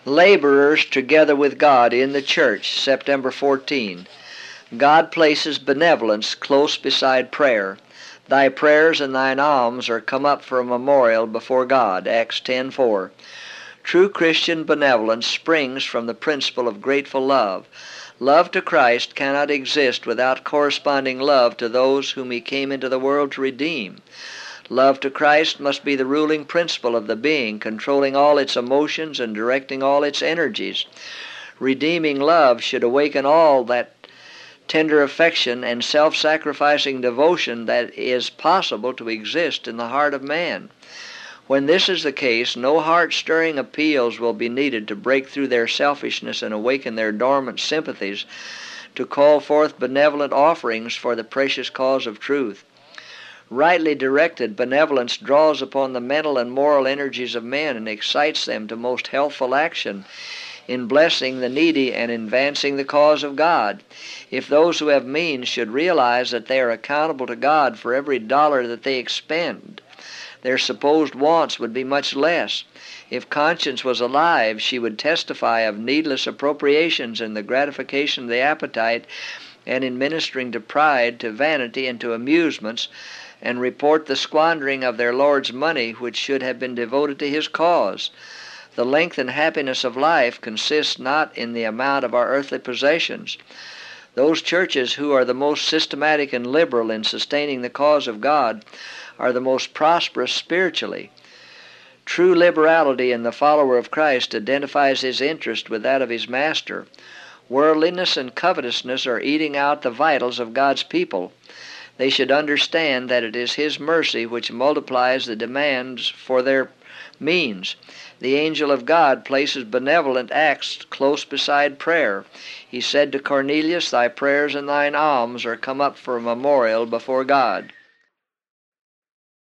Laborers together with God in the church, September 14. God places benevolence close beside prayer. Thy prayers and thine alms are come up for a memorial before God, Acts 10:4. True Christian benevolence springs from the principle of grateful love. Love to Christ cannot exist without corresponding love to those whom he came into the world to redeem. Love to Christ must be the ruling principle of the being, controlling all its emotions and directing all its energies. Redeeming love should awaken all that tender affection and self-sacrificing devotion that is possible to exist in the heart of man. When this is the case, no heart-stirring appeals will be needed to break through their selfishness and awaken their dormant sympathies to call forth benevolent offerings for the precious cause of truth. Rightly directed, benevolence draws upon the mental and moral energies of men and excites them to most healthful action in blessing the needy and advancing the cause of God. If those who have means should realize that they are accountable to God for every dollar that they expend, their supposed wants would be much less. If conscience was alive, she would testify of needless appropriations in the gratification of the appetite and in ministering to pride, to vanity, and to amusements, and report the squandering of their Lord's money which should have been devoted to his cause. The length and happiness of life consists not in the amount of our earthly possessions. Those churches who are the most systematic and liberal in sustaining the cause of God are the most prosperous spiritually. True liberality in the follower of Christ identifies his interest with that of his master. Worldliness and covetousness are eating out the vitals of God's people. They should understand that it is his mercy which multiplies the demands for their means. The angel of God places benevolent acts close beside prayer. He said to Cornelius, "Thy prayers and thine alms are come up for a memorial before God."